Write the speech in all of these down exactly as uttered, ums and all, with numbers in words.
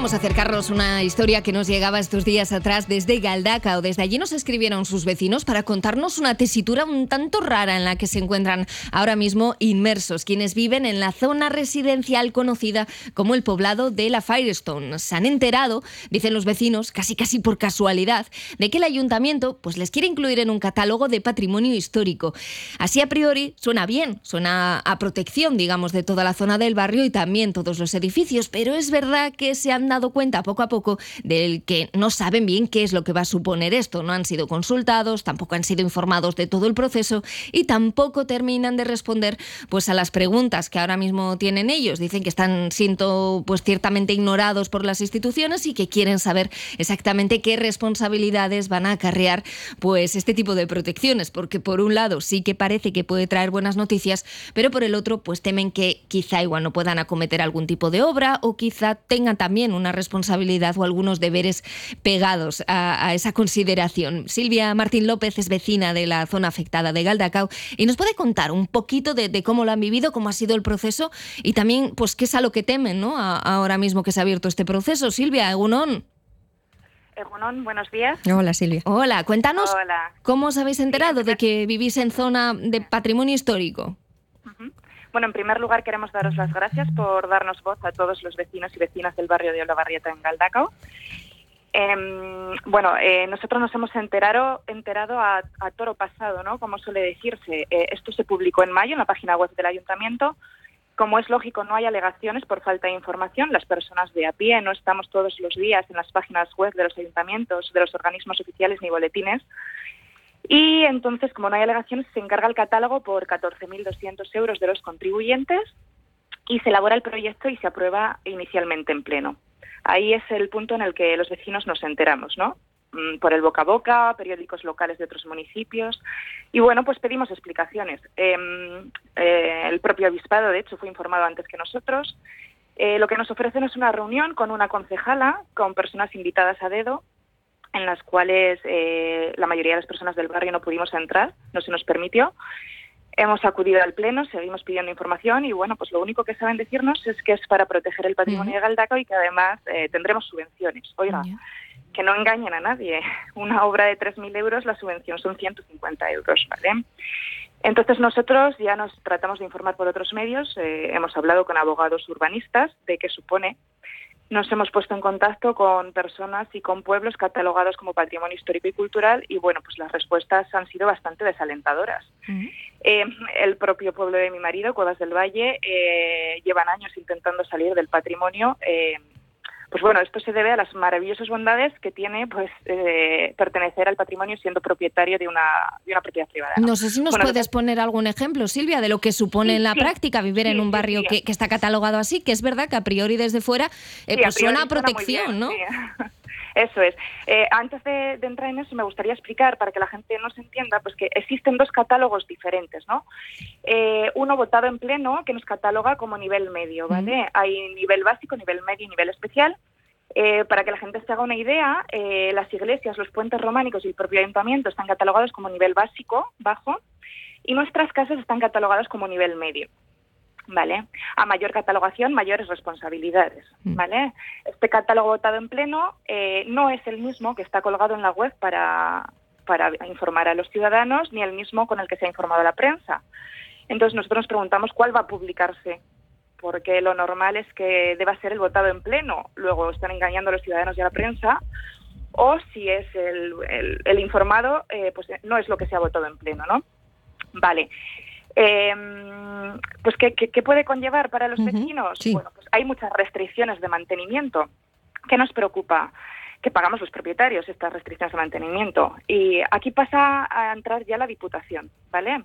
Vamos a acercarnos una historia que nos llegaba estos días atrás desde Galdacao. Desde allí nos escribieron sus vecinos para contarnos una tesitura un tanto rara en la que se encuentran ahora mismo inmersos quienes viven en la zona residencial conocida como el poblado de la Firestone. Se han enterado, dicen los vecinos, casi casi por casualidad, de que el ayuntamiento pues les quiere incluir en un catálogo de patrimonio histórico. Así a priori suena bien, suena a protección, digamos, de toda la zona del barrio y también todos los edificios, pero es verdad que se han dado cuenta poco a poco del que no saben bien qué es lo que va a suponer esto. No han sido consultados, tampoco han sido informados de todo el proceso y tampoco terminan de responder pues a las preguntas que ahora mismo tienen ellos. Dicen que están siendo pues ciertamente ignorados por las instituciones y que quieren saber exactamente qué responsabilidades van a acarrear pues este tipo de protecciones, porque por un lado sí que parece que puede traer buenas noticias, pero por el otro pues temen que quizá igual no puedan acometer algún tipo de obra o quizá tengan también una responsabilidad o algunos deberes pegados a, a esa consideración. Silvia Martín López es vecina de la zona afectada de Galdacao y nos puede contar un poquito de, de cómo lo han vivido, cómo ha sido el proceso y también pues qué es a lo que temen, ¿no? A, ahora mismo que se ha abierto este proceso. Silvia, Egunon. Egunon, buenos días. Hola, Silvia. Hola, cuéntanos Hola. cómo os habéis enterado Sí, de que vivís en zona de patrimonio histórico. Uh-huh. Bueno, en primer lugar queremos daros las gracias por darnos voz a todos los vecinos y vecinas del barrio de Olavarrieta en Galdacao. Eh, bueno, eh, nosotros nos hemos enterado, enterado a, a toro pasado, ¿no? Como suele decirse. Eh, esto se publicó en mayo en la página web del ayuntamiento. Como es lógico, no hay alegaciones por falta de información. Las personas de a pie no estamos todos los días en las páginas web de los ayuntamientos, de los organismos oficiales ni boletines. Y entonces, como no hay alegaciones, se encarga el catálogo por catorce mil doscientos euros de los contribuyentes y se elabora el proyecto y se aprueba inicialmente en pleno. Ahí es el punto en el que los vecinos nos enteramos, ¿no? Por el boca a boca, periódicos locales de otros municipios. Y bueno, pues pedimos explicaciones. Eh, eh, el propio obispado, de hecho, fue informado antes que nosotros. Eh, lo que nos ofrecen es una reunión con una concejala, con personas invitadas a dedo, en las cuales eh, la mayoría de las personas del barrio no pudimos entrar, no se nos permitió. Hemos acudido al pleno, seguimos pidiendo información y bueno, pues lo único que saben decirnos es que es para proteger el patrimonio uh-huh. de Galdacao y que además eh, tendremos subvenciones. Oiga, uh-huh. que no engañen a nadie. Una obra de tres mil euros, la subvención son ciento cincuenta euros, ¿vale? Entonces nosotros ya nos tratamos de informar por otros medios, eh, hemos hablado con abogados urbanistas de qué supone. Nos hemos puesto en contacto con personas y con pueblos catalogados como patrimonio histórico y cultural y, bueno, pues las respuestas han sido bastante desalentadoras. Uh-huh. Eh, el propio pueblo de mi marido, Cuevas del Valle, eh, llevan años intentando salir del patrimonio. Eh, pues bueno, esto se debe a las maravillosas bondades que tiene pues eh, pertenecer al patrimonio siendo propietario de una, de una propiedad privada. ¿no? no sé si nos bueno, puedes poner algún ejemplo, Silvia, de lo que supone sí, en la sí, práctica vivir sí, en un barrio sí, sí. Que, que está catalogado así, que es verdad que a priori desde fuera eh, sí, pues a suena a protección, suena ¿no? Sí. Eso es. Eh, antes de, de entrar en eso, me gustaría explicar, para que la gente nos entienda, pues que existen dos catálogos diferentes, ¿no? Eh, uno votado en pleno, que nos cataloga como nivel medio, ¿vale? Mm. Hay nivel básico, nivel medio y nivel especial. Eh, para que la gente se haga una idea, eh, las iglesias, los puentes románicos y el propio ayuntamiento están catalogados como nivel básico, bajo, y nuestras casas están catalogadas como nivel medio. ¿Vale? A mayor catalogación, mayores responsabilidades, ¿vale? Este catálogo votado en pleno eh, no es el mismo que está colgado en la web para, para informar a los ciudadanos, ni el mismo con el que se ha informado a la prensa. Entonces nosotros nos preguntamos cuál va a publicarse, porque lo normal es que deba ser el votado en pleno, luego están engañando a los ciudadanos y a la prensa, o si es el, el, el informado, eh, pues no es lo que se ha votado en pleno, ¿no? Vale. Eh, pues ¿qué, qué, ¿qué puede conllevar para los uh-huh, vecinos? Sí. Bueno, pues hay muchas restricciones de mantenimiento. ¿Qué nos preocupa? Que pagamos los propietarios estas restricciones de mantenimiento. Y aquí pasa a entrar ya la Diputación, ¿vale?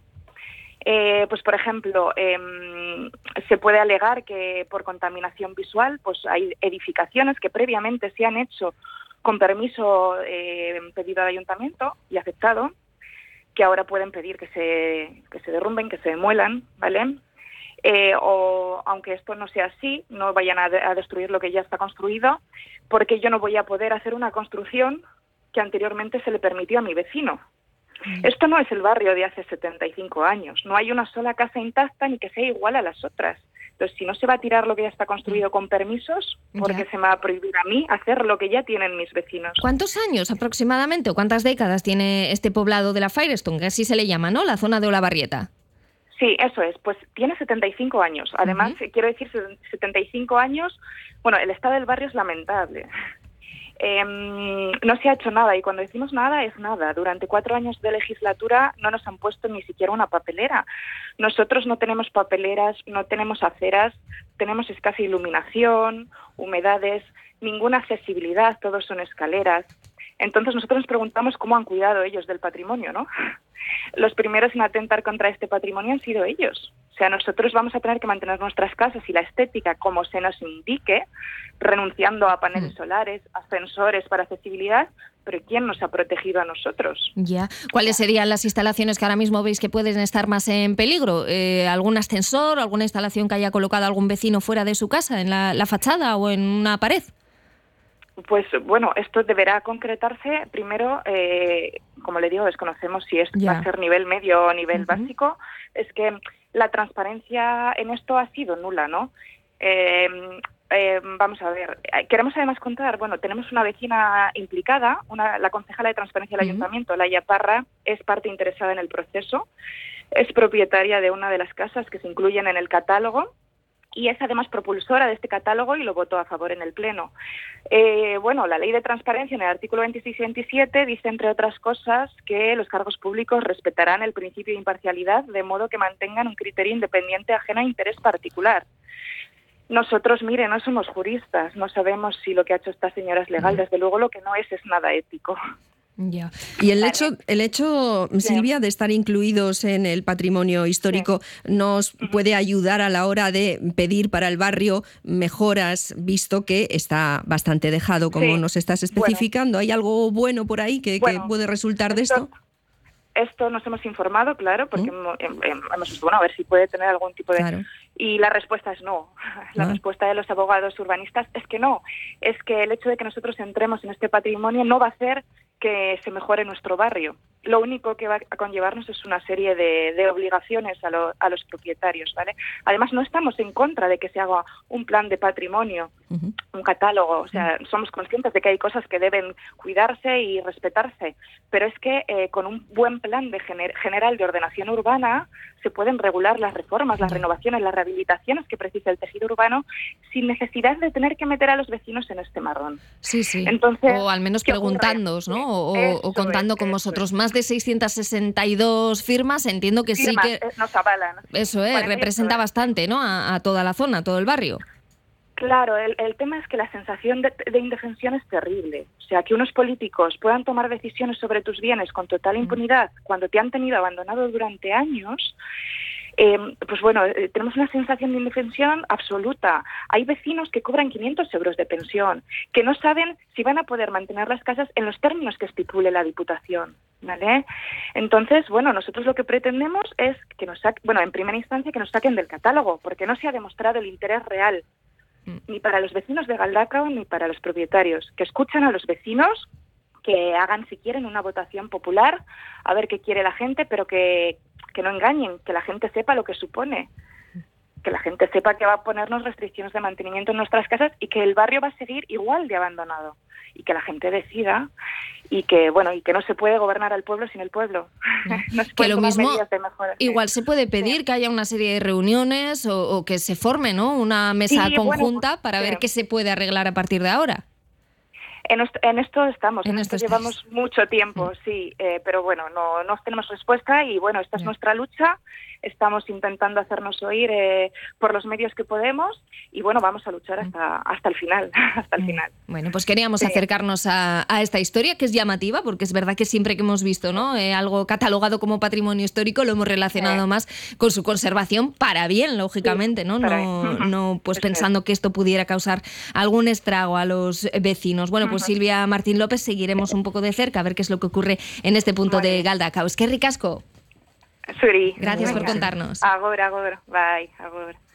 Eh, pues por ejemplo, eh, se puede alegar que por contaminación visual, pues hay edificaciones que previamente se han hecho con permiso eh, pedido al ayuntamiento y aceptado, que ahora pueden pedir que se, que se derrumben, que se demuelan, ¿vale? Eh, o, aunque esto no sea así, no vayan a, de, a destruir lo que ya está construido, porque yo no voy a poder hacer una construcción que anteriormente se le permitió a mi vecino. Esto no es el barrio de hace setenta y cinco años. No hay una sola casa intacta ni que sea igual a las otras. Entonces, si no se va a tirar lo que ya está construido con permisos, ¿por qué se me va a prohibir a mí hacer lo que ya tienen mis vecinos? ¿Cuántos años aproximadamente o cuántas décadas tiene este poblado de la Firestone, que así se le llama, ¿no? La zona de Olavarrieta. Sí, eso es. Pues tiene setenta y cinco años. Además, uh-huh. quiero decir, setenta y cinco años, bueno, el estado del barrio es lamentable. Eh, no se ha hecho nada, y cuando decimos nada es nada. Durante cuatro años de legislatura no nos han puesto ni siquiera una papelera. Nosotros no tenemos papeleras, no tenemos aceras, tenemos escasa iluminación, humedades, ninguna accesibilidad, todos son escaleras. Entonces nosotros nos preguntamos cómo han cuidado ellos del patrimonio, ¿no? Los primeros en atentar contra este patrimonio han sido ellos. O sea, nosotros vamos a tener que mantener nuestras casas y la estética como se nos indique, renunciando a paneles solares, ascensores para accesibilidad, pero ¿quién nos ha protegido a nosotros? Ya. ¿Cuáles serían las instalaciones que ahora mismo veis que pueden estar más en peligro? Eh, ¿Algún ascensor, alguna instalación que haya colocado algún vecino fuera de su casa, en la, la fachada o en una pared? Pues bueno, esto deberá concretarse. Primero, eh, como le digo, desconocemos si esto yeah. va a ser nivel medio o nivel uh-huh. básico. Es que la transparencia en esto ha sido nula, ¿no? Eh, eh, vamos a ver, queremos además contar, bueno, tenemos una vecina implicada, una, la concejala de Transparencia del uh-huh. Ayuntamiento, Laia Parra, es parte interesada en el proceso, es propietaria de una de las casas que se incluyen en el catálogo, y es además propulsora de este catálogo y lo votó a favor en el Pleno. Eh, bueno, la Ley de Transparencia en el artículo veintiséis y veintisiete dice, entre otras cosas, que los cargos públicos respetarán el principio de imparcialidad de modo que mantengan un criterio independiente ajeno a interés particular. Nosotros, mire, no somos juristas, no sabemos si lo que ha hecho esta señora es legal, desde luego lo que no es es nada ético. Ya. Y el hecho, el hecho, Silvia, de estar incluidos en el patrimonio histórico sí. nos puede ayudar a la hora de pedir para el barrio mejoras, visto que está bastante dejado, como sí. nos estás especificando. Bueno. ¿Hay algo bueno por ahí que, bueno, que puede resultar de esto? Esto nos hemos informado, claro, porque ¿Mm? hemos, hemos visto, bueno, a ver si puede tener algún tipo de... Claro. Y la respuesta es no. La ah. respuesta de los abogados urbanistas es que no. Es que el hecho de que nosotros entremos en este patrimonio no va a hacer que se mejore nuestro barrio. Lo único que va a conllevarnos es una serie de, de obligaciones a, lo, a los propietarios, ¿vale? Además, no estamos en contra de que se haga un plan de patrimonio, uh-huh. un catálogo. O sea, uh-huh. somos conscientes de que hay cosas que deben cuidarse y respetarse, pero es que eh, con un buen plan de gener- general de ordenación urbana se pueden regular las reformas, las renovaciones, las rehabilitaciones que precisa el tejido urbano sin necesidad de tener que meter a los vecinos en este marrón. Sí, sí. Entonces, o al menos preguntándoos, ¿no? O, o contando es, con vosotros. Es. Más de seiscientas sesenta y dos firmas, entiendo que firmas, sí que... nos avalan. Eso es, representa bastante, ¿no? A, a toda la zona, a todo el barrio. Claro, el, el tema es que la sensación de, de indefensión es terrible. O sea, que unos políticos puedan tomar decisiones sobre tus bienes con total impunidad mm. cuando te han tenido abandonado durante años... Eh, pues bueno, eh, tenemos una sensación de indefensión absoluta. Hay vecinos que cobran quinientos euros de pensión, que no saben si van a poder mantener las casas en los términos que estipule la Diputación, ¿vale? Entonces, bueno, nosotros lo que pretendemos es que nos saquen, bueno, en primera instancia que nos saquen del catálogo, porque no se ha demostrado el interés real ni para los vecinos de Galdakao ni para los propietarios, que escuchan a los vecinos, que hagan si quieren una votación popular, a ver qué quiere la gente, pero que que no engañen, que la gente sepa lo que supone, que la gente sepa que va a ponernos restricciones de mantenimiento en nuestras casas y que el barrio va a seguir igual de abandonado y que la gente decida y que bueno y que no se puede gobernar al pueblo sin el pueblo. No se que lo mismo igual se puede pedir sí. que haya una serie de reuniones o, o que se forme, ¿no? Una mesa sí, conjunta bueno, para sí. ver qué se puede arreglar a partir de ahora. En, en esto estamos, en, en esto, esto llevamos estás. mucho tiempo, sí, eh, pero bueno, no, no tenemos respuesta y bueno, esta es nuestra lucha, estamos intentando hacernos oír eh, por los medios que podemos y bueno, vamos a luchar hasta, hasta el final, hasta el final. Bueno, pues queríamos sí. acercarnos a, a esta historia que es llamativa, porque es verdad que siempre que hemos visto, ¿no? Eh, algo catalogado como patrimonio histórico lo hemos relacionado sí. más con su conservación para bien, lógicamente, ¿no? No, no pues Eso pensando es. que esto pudiera causar algún estrago a los vecinos. Bueno, pues Silvia Martín López, seguiremos un poco de cerca a ver qué es lo que ocurre en este punto vale. de Galdakao. Es que ricasco. Suri. Gracias por contarnos. Agora, agora. Bye, agora.